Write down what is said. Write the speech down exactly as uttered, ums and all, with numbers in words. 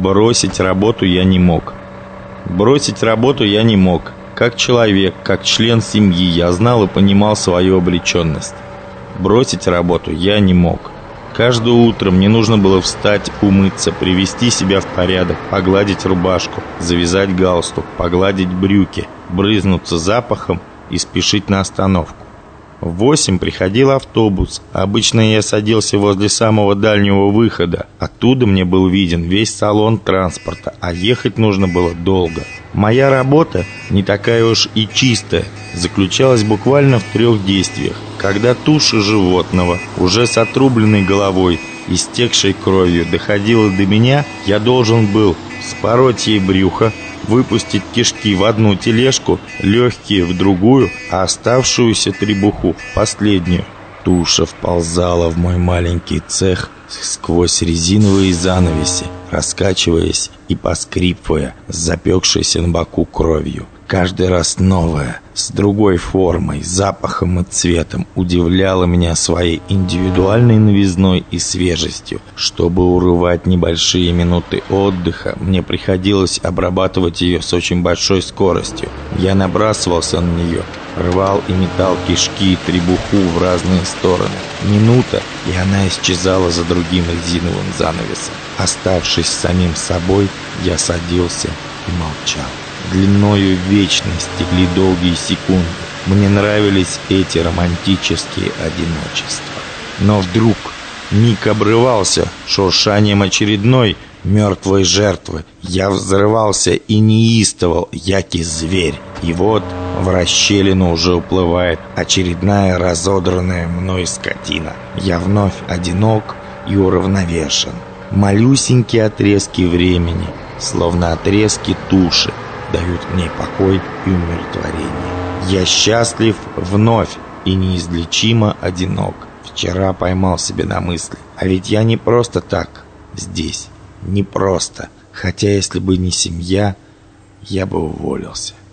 Бросить работу я не мог. Бросить работу я не мог. Как человек, как член семьи, я знал и понимал свою обреченность. Бросить работу я не мог. Каждое утро мне нужно было встать, умыться, привести себя в порядок, погладить рубашку, завязать галстук, погладить брюки, брызнуться запахом и спешить на остановку. В восемь приходил автобус. Обычно я садился возле самого дальнего выхода. Оттуда мне был виден весь салон транспорта, а ехать нужно было долго. Моя работа, не такая уж и чистая, заключалась буквально в трех действиях. Когда туша животного, уже с отрубленной головой, истекшей кровью, доходила до меня, я должен был вспороть ей брюхо, выпустить кишки в одну тележку, легкие в другую, а оставшуюся требуху в последнюю. Туша вползала в мой маленький цех сквозь резиновые занавеси, раскачиваясь и поскрипывая с запекшейся на боку кровью. Каждый раз новая, с другой формой, запахом и цветом, удивляла меня своей индивидуальной новизной и свежестью. Чтобы урывать небольшие минуты отдыха, мне приходилось обрабатывать ее с очень большой скоростью. Я набрасывался на нее, рвал и метал кишки и требуху в разные стороны. Минута, и она исчезала за другим резиновым занавесом. Оставшись самим собой, я садился и молчал. Длиною в вечность текли долгие секунды. Мне нравились эти романтические одиночества. Но вдруг миг обрывался шуршанием очередной мертвой жертвы. Я взрывался и неистовал, яки зверь. И вот в расщелину уже уплывает очередная разодранная мной скотина. Я вновь одинок и уравновешен. Малюсенькие отрезки времени, словно отрезки туши, дают мне покой и умиротворение. Я счастлив вновь и неизлечимо одинок. Вчера поймал себя на мысли, а ведь я не просто так здесь, не просто. Хотя если бы не семья, я бы уволился.